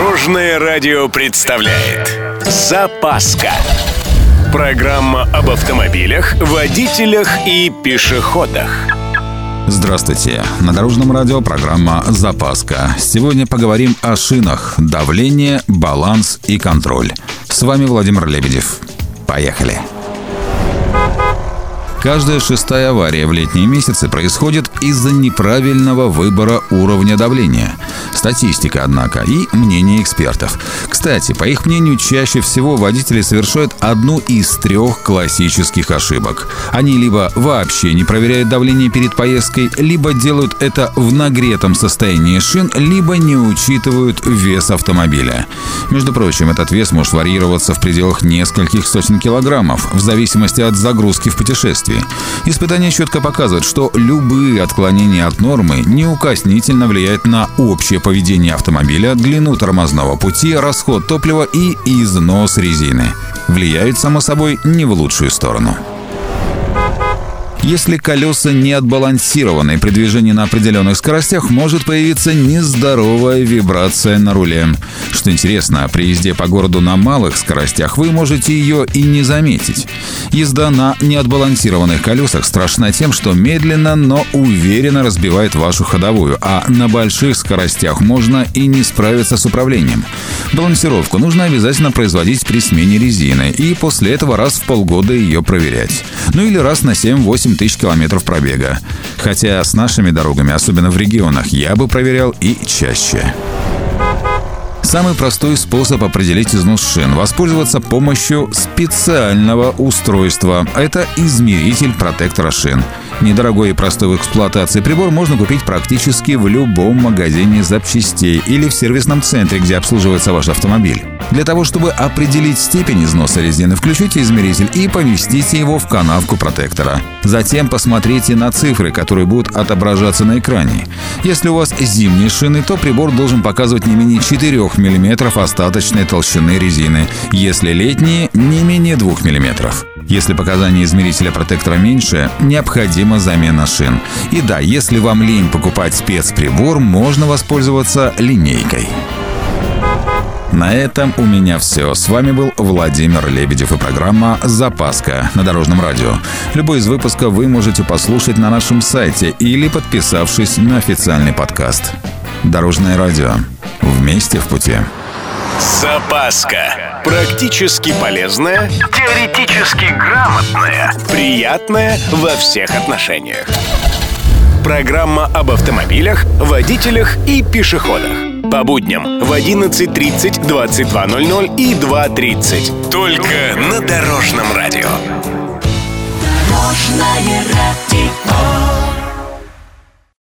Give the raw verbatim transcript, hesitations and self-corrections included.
Дорожное радио представляет «Запаска». Программа об автомобилях, водителях и пешеходах. Здравствуйте! На Дорожном радио программа «Запаска». Сегодня поговорим о шинах, давление, баланс и контроль. С вами Владимир Лебедев. Поехали! Каждая шестая авария в летние месяцы происходит из-за неправильного выбора уровня давления. Статистика, однако, и мнение экспертов. Кстати, по их мнению, чаще всего водители совершают одну из трех классических ошибок. Они либо вообще не проверяют давление перед поездкой, либо делают это в нагретом состоянии шин, либо не учитывают вес автомобиля. Между прочим, этот вес может варьироваться в пределах нескольких сотен килограммов, в зависимости от загрузки в путешествии. Испытания четко показывают, что любые отклонения от нормы неукоснительно влияют на общее поведение автомобиля, длину тормозного пути, расход топлива и износ резины. Влияют, само собой, не в лучшую сторону. Если колеса не отбалансированы при движении на определенных скоростях, может появиться нездоровая вибрация на руле. Что интересно, при езде по городу на малых скоростях вы можете ее и не заметить. Езда на неотбалансированных колесах страшна тем, что медленно, но уверенно разбивает вашу ходовую, а на больших скоростях можно и не справиться с управлением. Балансировку нужно обязательно производить при смене резины и после этого раз в полгода ее проверять. Ну или раз на семь-восемь тысяч километров пробега. Хотя с нашими дорогами, особенно в регионах, я бы проверял и чаще. Самый простой способ определить износ шин – воспользоваться помощью специального устройства. Это измеритель протектора шин. Недорогой и простой в эксплуатации прибор можно купить практически в любом магазине запчастей или в сервисном центре, где обслуживается ваш автомобиль. Для того, чтобы определить степень износа резины, включите измеритель и поместите его в канавку протектора. Затем посмотрите на цифры, которые будут отображаться на экране. Если у вас зимние шины, то прибор должен показывать не менее четырёх миллиметров остаточной толщины резины. Если летние, не менее двух миллиметров. Если показания измерителя протектора меньше, необходима замена шин. И да, если вам лень покупать спецприбор, можно воспользоваться линейкой. На этом у меня все. С вами был Владимир Лебедев и программа «Запаска» на Дорожном радио. Любой из выпусков вы можете послушать на нашем сайте или подписавшись на официальный подкаст. Дорожное радио. Вместе в пути. Запаска. Практически полезная, теоретически грамотная, приятная во всех отношениях. Программа об автомобилях, водителях и пешеходах. По будням в одиннадцать тридцать, двадцать два ноль ноль и два тридцать. Только на Дорожном радио. Дорожное радио.